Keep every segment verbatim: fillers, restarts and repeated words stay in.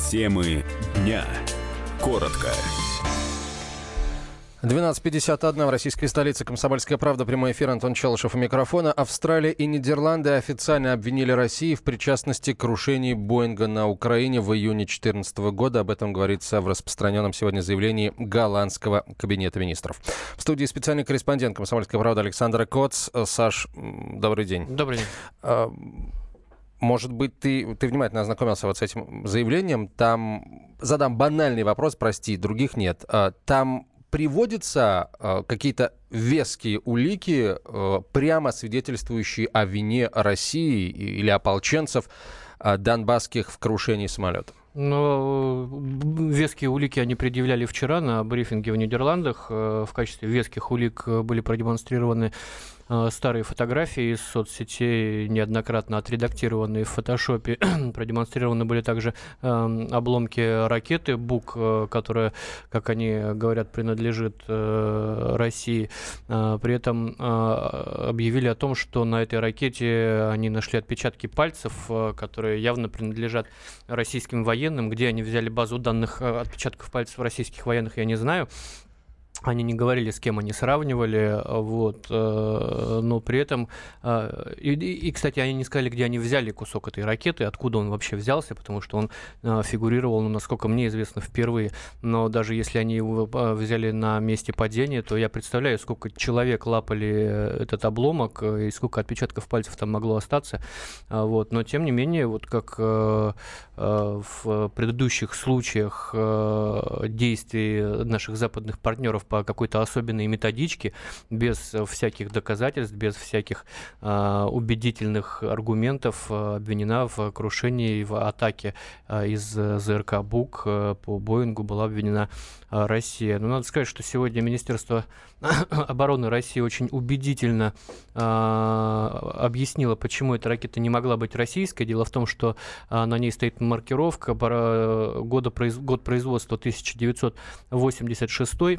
Темы дня. Коротко. двенадцать пятьдесят один в российской столице. «Комсомольская правда». Прямой эфир. Антон Челышев у микрофона. Австралия и Нидерланды официально обвинили Россию в причастности к крушению Боинга на Украине в июне две тысячи четырнадцатого года. Об этом говорится в распространенном сегодня заявлении голландского кабинета министров. В студии специальный корреспондент «Комсомольской правды» Александр Коц. Саш, добрый день. Добрый день. Может быть, ты, ты внимательно ознакомился вот с этим заявлением. Там задам банальный вопрос, прости, других нет. Там приводятся э, какие-то веские улики, э, прямо свидетельствующие о вине России или ополченцев э, донбасских в крушении самолета? Но веские улики они предъявляли вчера на брифинге в Нидерландах. В качестве веских улик были продемонстрированы старые фотографии из соцсетей, неоднократно отредактированные в фотошопе. Продемонстрированы были также э, обломки ракеты «Бук», э, которая, как они говорят, принадлежит э, России. Э, при этом э, объявили о том, что на этой ракете они нашли отпечатки пальцев, э, которые явно принадлежат российским военным. Где они взяли базу данных э, отпечатков пальцев российских военных, я не знаю. Они не говорили, с кем они сравнивали, вот, э, но при этом, э, и, и, кстати, они не сказали, где они взяли кусок этой ракеты, откуда он вообще взялся, потому что он э, фигурировал, ну, насколько мне известно, впервые. Но даже если они его взяли на месте падения, то я представляю, сколько человек лапали этот обломок и сколько отпечатков пальцев там могло остаться. Вот. Но, тем не менее, вот как э, э, в предыдущих случаях э, действий наших западных партнеров по какой-то особенной методичке, без всяких доказательств, без всяких э, убедительных аргументов, э, обвинена в крушении, в атаке э, из ЗРК «Бук» э, по Боингу была обвинена э, Россия. Но надо сказать, что сегодня Министерство обороны России очень убедительно э, объяснило, почему эта ракета не могла быть российской. Дело в том, что э, на ней стоит маркировка года, год производства тысяча девятьсот восемьдесят шестой.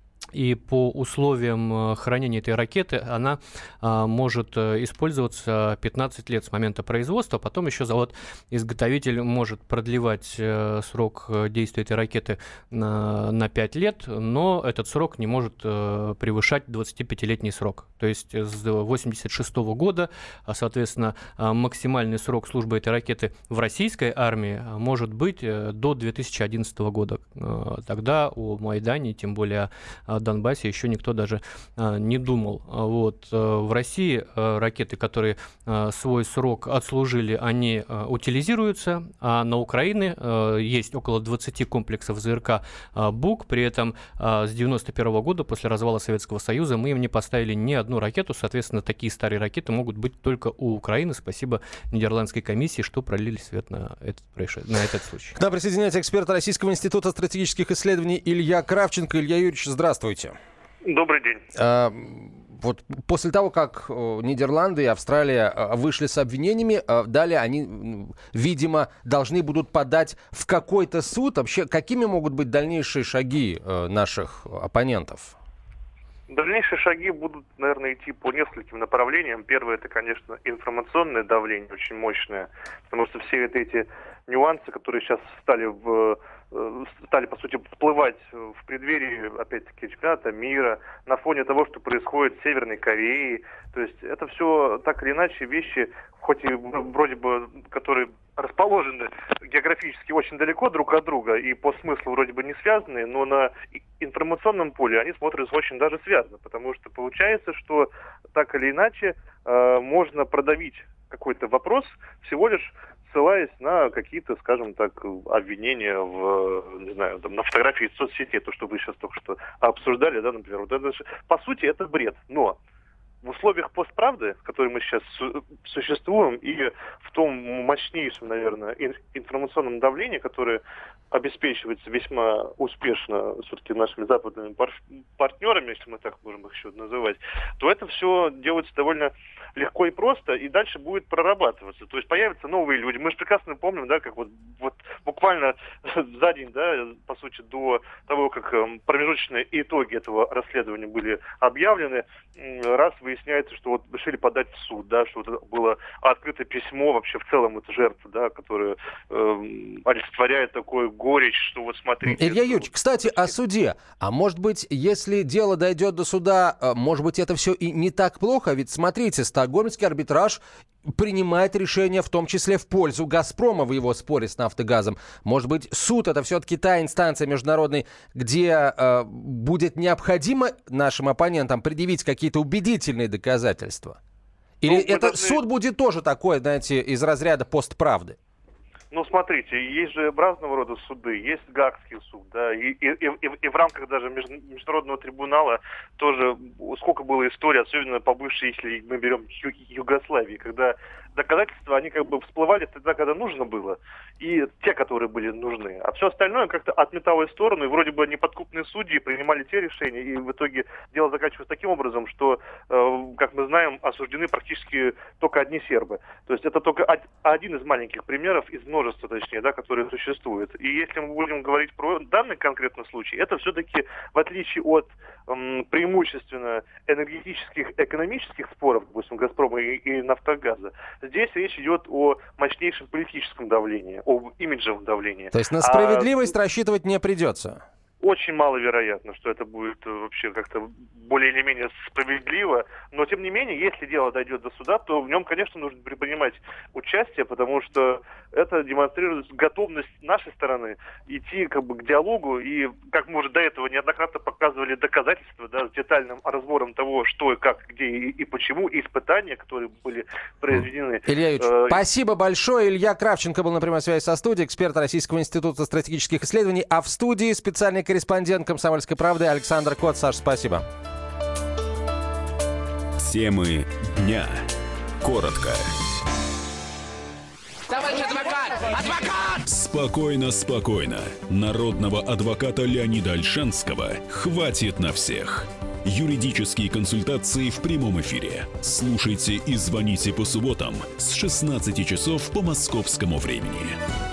И по условиям хранения этой ракеты она а, может использоваться пятнадцать лет с момента производства. Потом еще завод-изготовитель может продлевать э, срок действия этой ракеты на, на пять лет, но этот срок не может э, превышать двадцатипятилетний срок. То есть с восемьдесят шестого года, соответственно, максимальный срок службы этой ракеты в российской армии может быть до две тысячи одиннадцатого года. Тогда о Майдане, тем более о Донбассе, еще никто даже а, не думал. Вот. В России а, ракеты, которые а, свой срок отслужили, они а, утилизируются, а на Украине а, есть около двадцати комплексов ЗРК а, «Бук». При этом а, с девяносто первого года, после развала Советского Союза, мы им не поставили ни одну ракету. Соответственно, такие старые ракеты могут быть только у Украины. Спасибо Нидерландской комиссии, что пролили свет на этот, на этот случай. К нам присоединяется эксперт Российского института стратегических исследований Илья Кравченко. Илья Юрьевич, здравствуйте. Добрый день. А, вот после того, как Нидерланды и Австралия вышли с обвинениями, далее они, видимо, должны будут подать в какой-то суд. Вообще, какими могут быть дальнейшие шаги наших оппонентов? Дальнейшие шаги будут, наверное, идти по нескольким направлениям. Первое, это, конечно, информационное давление очень мощное, потому что все вот эти нюансы, которые сейчас стали в стали, по сути, всплывать в преддверии, опять-таки, чемпионата мира, на фоне того, что происходит в Северной Корее. То есть это все, так или иначе, вещи, хоть и вроде бы, которые расположены географически очень далеко друг от друга и по смыслу вроде бы не связаны, но на информационном поле они смотрятся очень даже связаны, потому что получается, что так или иначе э, можно продавить какой-то вопрос всего лишь ссылаясь на какие-то, скажем так, обвинения в, не знаю, там, на фотографии из соцсетей, то, что вы сейчас только что обсуждали, да, например. Вот это, по сути, это бред. Но в условиях постправды, в которой мы сейчас су- существуем, и в том мощнейшем, наверное, ин- информационном давлении, которое обеспечивается весьма успешно все-таки нашими западными пар- партнерами, если мы так можем их еще называть, то это все делается довольно легко и просто, и дальше будет прорабатываться. То есть появятся новые люди. Мы же прекрасно помним, да, как вот, вот буквально за день, да, по сути, до того, как промежуточные итоги этого расследования были объявлены, раз выясняется, что вот решили подать в суд, да, что вот было открыто письмо вообще вообще в целом это жертва, да, которая э, олицетворяет такую горечь, что вот смотрите... Илья Юрьевич, кстати, о суде. А может быть, если дело дойдет до суда, может быть, это все и не так плохо? Ведь, смотрите, стокгольмский арбитраж принимает решение, в том числе в пользу «Газпрома» в его споре с «Нафтогазом». Может быть, суд — это все-таки та инстанция международная, где э, будет необходимо нашим оппонентам предъявить какие-то убедительные доказательства? Или ну, это должны... суд будет тоже такой, знаете, из разряда постправды? Ну, смотрите, есть же разного рода суды. Есть Гаагский суд, да, и, и, и, и в рамках даже международного трибунала тоже сколько было историй, особенно по бывшей, если мы берем Ю- Югославии, когда доказательства, они как бы всплывали тогда, когда нужно было, и те, которые были нужны. А все остальное как-то отметалось в сторону, и вроде бы неподкупные судьи принимали те решения, и в итоге дело заканчивалось таким образом, что, э, как мы знаем, осуждены практически только одни сербы. То есть это только один из маленьких примеров, из множества, точнее, да, которые существуют. И если мы будем говорить про данный конкретный случай, это все-таки, в отличие от эм, преимущественно энергетических, экономических споров, допустим, «Газпрома» и, и «Нафтогаза», здесь речь идет о мощнейшем политическом давлении, об имиджевом давлении. То есть на справедливость а, рассчитывать не придется? Очень маловероятно, что это будет вообще как-то более или менее справедливо. Но, тем не менее, если дело дойдет до суда, то в нем, конечно, нужно принимать участие, потому что это демонстрирует готовность нашей стороны идти как бы к диалогу. И, как мы уже до этого неоднократно показывали доказательства, да, с детальным разбором того, что и как, где и, и почему, и испытания, которые были произведены. Илья Юрьевич, э- спасибо большое. Илья Кравченко был на прямой связи со студией, эксперт Российского института стратегических исследований. А в студии специальный корреспондент «Комсомольской правды» Александр Кот. Саш, спасибо. Темы дня. Коротко. Товарищ адвокат! Адвокат! Спокойно, спокойно. Народного адвоката Леонида Ольшанского хватит на всех. Юридические консультации в прямом эфире. Слушайте и звоните по субботам с шестнадцати часов по московскому времени.